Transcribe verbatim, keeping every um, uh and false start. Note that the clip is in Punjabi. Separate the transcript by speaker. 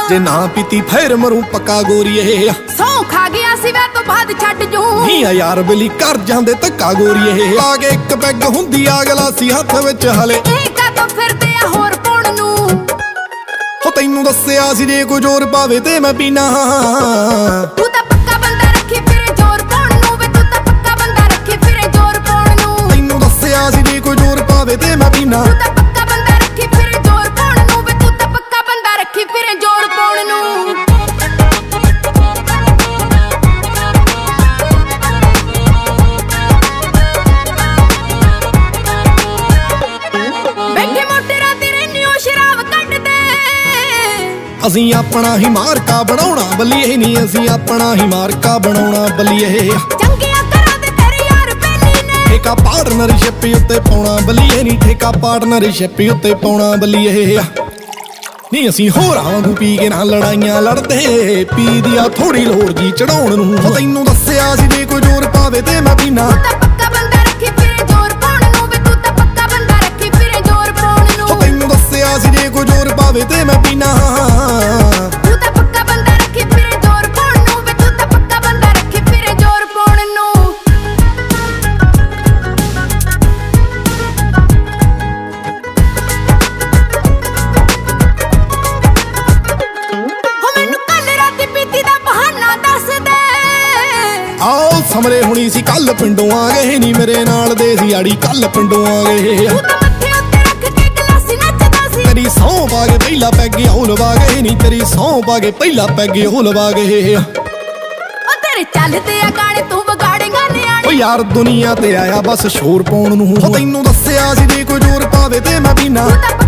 Speaker 1: ਜੇ ਨਾ ਪੀਤੀ ਫੇਰ ਮਰੂ ਪੱਕਾ ਗੋਰੀਏ
Speaker 2: ਸੌ ਖਾ ਗਿਆ ਸੀ ਵੇ ਤੋਂ ਬਾਅਦ ਛੱਡ ਜੂ
Speaker 1: ਨੀ ਯਾਰ ਬਲੀ ਕਰ ਜਾਂਦੇ ਧੱਕਾ ਗੋਰੀਏ ਆ ਕੇ ਇੱਕ ਪੈਗ ਹੁੰਦੀ ਆ ਗਲਾਸੀ ਹੱਥ ਵਿੱਚ ਹਲੇ
Speaker 2: ਇਹ ਕਦੋਂ ਫਿਰਦੇ ਆ ਹੋਰ ਪਾਉਣ ਨੂੰ
Speaker 1: ਹੋ ਤੈਨੂੰ ਦੱਸਿਆ ਸੀ ਜੇ ਕੋਈ ਜ਼ੋਰ ਪਾਵੇ ਤੇ ਮੈਂ ਪੀਣਾ
Speaker 2: ਤੂੰ ਤਾਂ ਪੱਕਾ ਬੰਦਾ ਰੱਖੀ ਫਿਰੇ ਜ਼ੋਰ ਪਾਉਣ ਨੂੰ ਵੇ ਤੂੰ ਤਾਂ ਪੱਕਾ ਬੰਦਾ ਰੱਖੀ ਫਿਰੇ ਜ਼ੋਰ ਪਾਉਣ ਨੂੰ
Speaker 1: ਤੈਨੂੰ ਦੱਸਿਆ ਸੀ ਜੇ ਕੋਈ ਜ਼ੋਰ ਪਾਵੇ ਤੇ ਮੈਂ ਪੀਣਾ
Speaker 2: ਤੂੰ ਤਾਂ ਪੱਕਾ ਬੰਦਾ ਰੱਖੀ ਫਿਰੇ ਜ਼ੋਰ ਪਾਉਣ ਨੂੰ ਵੇ ਤੂੰ ਤਾਂ ਪੱਕਾ ਬੰਦਾ ਰੱਖੀ ਫਿਰੇ ਜ਼ੋਰ ਪਾਉਣ ਨੂੰ
Speaker 1: ਅਸੀਂ ਆਪਣਾ ਹੀ ਮਾਰਕਾ ਬਣਾਉਣਾ ਬੱਲੀਏ ਨਹੀਂ ਅਸੀਂ ਆਪਣਾ ਹੀ ਮਾਰਕਾ ਬਣਾਉਣਾ ਬੱਲੀਏ
Speaker 2: ਚੰਗੀਆਂ ਕਰਾਂ ਦੇ ਤੇਰੇ ਯਾਰ ਬੇਲੀ ਨੇ
Speaker 1: ਠੇਕਾ ਪਾਰਟਨਰਸ਼ਿਪ ਉੱਤੇ ਪਾਉਣਾ ਬੱਲੀਏ ਨਹੀਂ ਠੇਕਾ ਪਾਰਟਨਰਸ਼ਿਪ ਉੱਤੇ ਪਾਉਣਾ ਬੱਲੀਏ ਨਹੀਂ ਅਸੀਂ ਹੋਰਾਂ ਵਾਂਗੂ ਪੀ ਕੇ ਨਾ ਲੜਾਈਆਂ ਲੜਦੇ ਪੀ ਦਿਆ ਥੋੜੀ ਲੋੜ ਜੀ ਚੜਾਉਣ ਨੂੰ ਤੈਨੂੰ ਦੱਸਿਆ ਸੀ ਜੇ ਕੋਈ ਜ਼ੋਰ ਪਾਵੇ ਤੇ ਮੈਂ ਪੀਣਾ
Speaker 2: ਤੂੰ ਤਾਂ ਪੱਕਾ ਬੰਦਾ ਰੱਖੀ ਫਿਰੇ ਜ਼ੋਰ ਪਾਉਣ ਨੂੰ ਵੇ ਤੂੰ ਤਾਂ ਪੱਕਾ ਬੰਦਾ ਰੱਖੀ ਫਿਰੇ ਜ਼ੋਰ ਪਾਉਣ ਨੂੰ
Speaker 1: ਤੈਨੂੰ ਦੱਸਿਆ ਸੀ ਜੇ ਕੋਈ ਜ਼ੋਰ ਪਾਵੇ ਤੇ ਮੈਂ ਪੀਣਾ
Speaker 2: ਤੂੰ ਤਾਂ ਪੱਕਾ ਬੰਦਾ ਰੱਖੀ ਫਿਰੇ ਜ਼ੋਰ ਪਾਉਣ ਨੂੰ ਵੇ ਤੂੰ ਤਾਂ ਪੱਕਾ ਬੰਦਾ ਰੱਖੀ ਫਿਰੇ ਜ਼ੋਰ ਪਾਉਣ ਨੂੰ ਹੋ ਮੈਨੂੰ ਕੱਲ ਰਾਤੀ ਪੀਤੀ ਦਾ ਬਹਾਨਾ ਦੱਸ ਦੇ
Speaker 1: ਆਓ ਸਮਰੇ ਹੁਣੀ ਸੀ ਕੱਲ ਪਿੰਡੋਂ ਆ ਗਏ ਨੀ ਮੇਰੇ ਨਾਲ ਦੇ ਸੀ ਆੜੀ ਕੱਲ ਪਿੰਡੋਂ ਆ ਗਏ
Speaker 2: ਤੂੰ ਤਾਂ ਮੱਥੇ ਉੱਤੇ ਰੱਖ ਕੇ ਗਲਾਸੀ ਨੱਚਦਾ ਸੀ
Speaker 1: ਤੇਰੀ ਸੌਂ ਪਾ ਕੇ ਪਹਿਲਾ ਪੈਗ ਉਹ ਲਵਾ ਗਏ ਨੀ ਤੇਰੀ ਸੌਂ ਪਾ ਕੇ ਪਹਿਲਾ ਪੈਗ ਉਹ ਲਵਾ ਗਏ
Speaker 2: ਉਹ ਤੇਰੇ ਚੱਲਦੇ ਆ ਗਾਣੇ ਤੂੰ ਵਿਗਾੜੇਗਾ ਨਿਆਣੇ
Speaker 1: ਓ ਯਾਰ ਦੁਨੀਆ ਤੇ ਆਇਆ ਬਸ ਸ਼ੋਰ ਪਾਉਣ ਨੂੰ ਤੈਨੂੰ ਦੱਸਿਆ ਸੀ ਜੇ ਕੋਈ ਜ਼ੋਰ ਪਾਵੇ ਤੇ ਮੈਂ ਪੀਣਾ
Speaker 2: ਤੂੰ ਤਾਂ